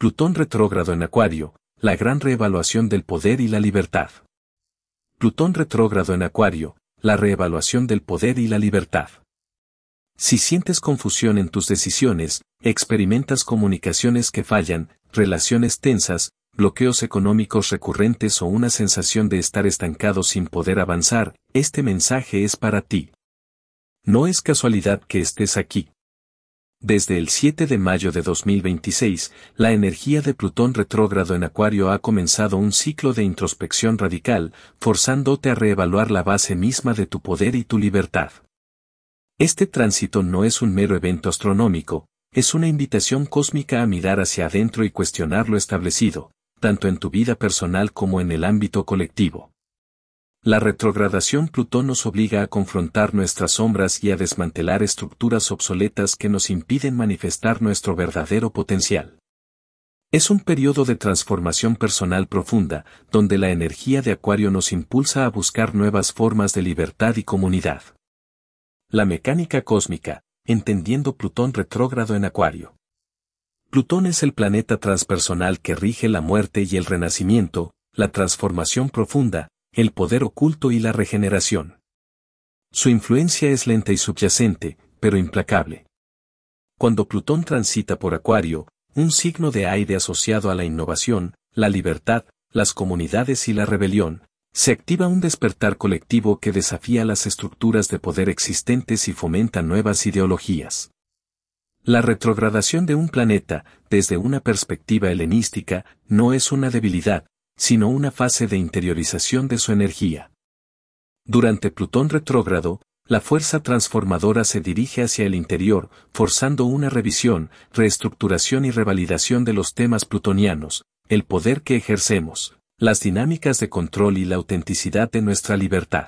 Plutón retrógrado en Acuario, la gran reevaluación del poder y la libertad. Plutón retrógrado en Acuario, la reevaluación del poder y la libertad. Si sientes confusión en tus decisiones, experimentas comunicaciones que fallan, relaciones tensas, bloqueos económicos recurrentes o una sensación de estar estancado sin poder avanzar, este mensaje es para ti. No es casualidad que estés aquí. Desde el 7 de mayo de 2026, la energía de Plutón retrógrado en Acuario ha comenzado un ciclo de introspección radical, forzándote a reevaluar la base misma de tu poder y tu libertad. Este tránsito no es un mero evento astronómico, es una invitación cósmica a mirar hacia adentro y cuestionar lo establecido, tanto en tu vida personal como en el ámbito colectivo. La retrogradación Plutón nos obliga a confrontar nuestras sombras y a desmantelar estructuras obsoletas que nos impiden manifestar nuestro verdadero potencial. Es un periodo de transformación personal profunda, donde la energía de Acuario nos impulsa a buscar nuevas formas de libertad y comunidad. La mecánica cósmica, entendiendo Plutón retrógrado en Acuario. Plutón es el planeta transpersonal que rige la muerte y el renacimiento, la transformación profunda, el poder oculto y la regeneración. Su influencia es lenta y subyacente, pero implacable. Cuando Plutón transita por Acuario, un signo de aire asociado a la innovación, la libertad, las comunidades y la rebelión, se activa un despertar colectivo que desafía las estructuras de poder existentes y fomenta nuevas ideologías. La retrogradación de un planeta, desde una perspectiva helenística, no es una debilidad, sino una fase de interiorización de su energía. Durante Plutón retrógrado, la fuerza transformadora se dirige hacia el interior, forzando una revisión, reestructuración y revalidación de los temas plutonianos, el poder que ejercemos, las dinámicas de control y la autenticidad de nuestra libertad.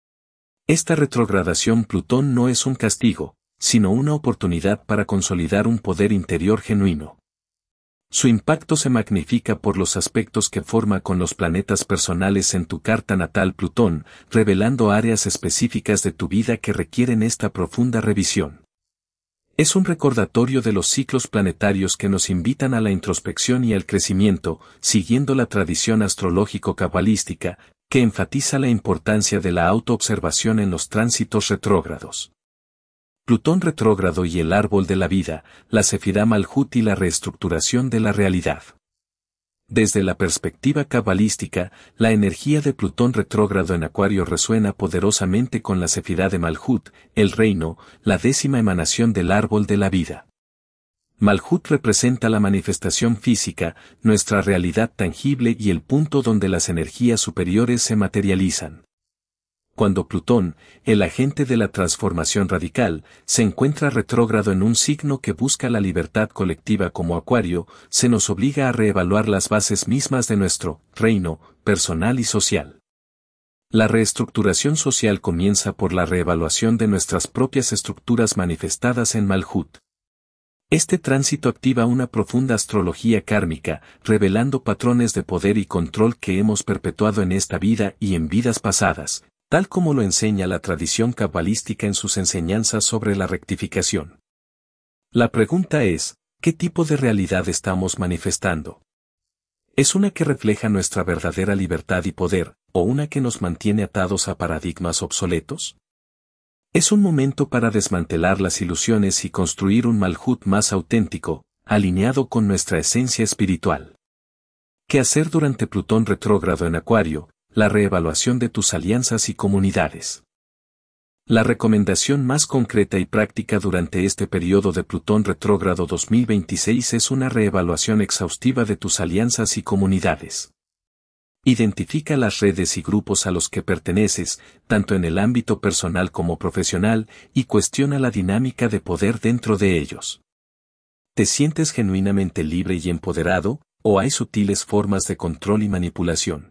Esta retrogradación Plutón no es un castigo, sino una oportunidad para consolidar un poder interior genuino. Su impacto se magnifica por los aspectos que forma con los planetas personales en tu carta natal Plutón, revelando áreas específicas de tu vida que requieren esta profunda revisión. Es un recordatorio de los ciclos planetarios que nos invitan a la introspección y al crecimiento, siguiendo la tradición astrológico-cabalística, que enfatiza la importancia de la autoobservación en los tránsitos retrógrados. Plutón retrógrado y el árbol de la vida, la Sefirá Malhut y la reestructuración de la realidad. Desde la perspectiva cabalística, la energía de Plutón retrógrado en Acuario resuena poderosamente con la Sefirá de Malhut, el reino, la 10ª emanación del árbol de la vida. Malhut representa la manifestación física, nuestra realidad tangible y el punto donde las energías superiores se materializan. Cuando Plutón, el agente de la transformación radical, se encuentra retrógrado en un signo que busca la libertad colectiva como Acuario, se nos obliga a reevaluar las bases mismas de nuestro reino, personal y social. La reestructuración social comienza por la reevaluación de nuestras propias estructuras manifestadas en Malhut. Este tránsito activa una profunda astrología kármica, revelando patrones de poder y control que hemos perpetuado en esta vida y en vidas pasadas, tal como lo enseña la tradición cabalística en sus enseñanzas sobre la rectificación. La pregunta es, ¿qué tipo de realidad estamos manifestando? ¿Es una que refleja nuestra verdadera libertad y poder, o una que nos mantiene atados a paradigmas obsoletos? Es un momento para desmantelar las ilusiones y construir un Malhut más auténtico, alineado con nuestra esencia espiritual. ¿Qué hacer durante Plutón retrógrado en Acuario? La reevaluación de tus alianzas y comunidades. La recomendación más concreta y práctica durante este periodo de Plutón retrógrado 2026 es una reevaluación exhaustiva de tus alianzas y comunidades. Identifica las redes y grupos a los que perteneces, tanto en el ámbito personal como profesional, y cuestiona la dinámica de poder dentro de ellos. ¿Te sientes genuinamente libre y empoderado, o hay sutiles formas de control y manipulación?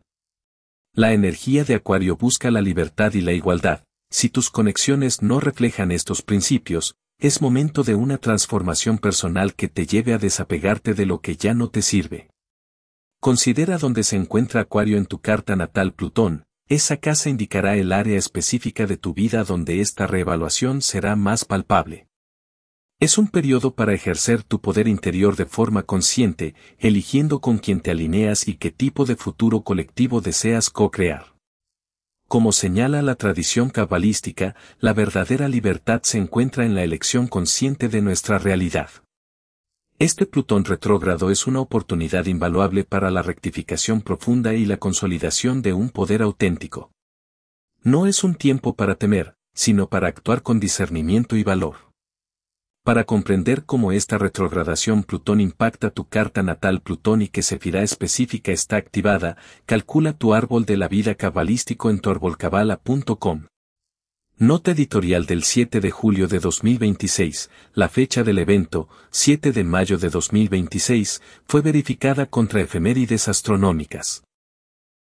La energía de Acuario busca la libertad y la igualdad. Si tus conexiones no reflejan estos principios, es momento de una transformación personal que te lleve a desapegarte de lo que ya no te sirve. Considera dónde se encuentra Acuario en tu carta natal Plutón, esa casa indicará el área específica de tu vida donde esta reevaluación será más palpable. Es un periodo para ejercer tu poder interior de forma consciente, eligiendo con quién te alineas y qué tipo de futuro colectivo deseas co-crear. Como señala la tradición cabalística, la verdadera libertad se encuentra en la elección consciente de nuestra realidad. Este Plutón retrógrado es una oportunidad invaluable para la rectificación profunda y la consolidación de un poder auténtico. No es un tiempo para temer, sino para actuar con discernimiento y valor. Para comprender cómo esta retrogradación Plutón impacta tu carta natal Plutón y qué sefirá específica está activada, calcula tu árbol de la vida cabalístico en torbolcabala.com. Nota editorial del 7 de julio de 2026, la fecha del evento, 7 de mayo de 2026, fue verificada contra efemérides astronómicas.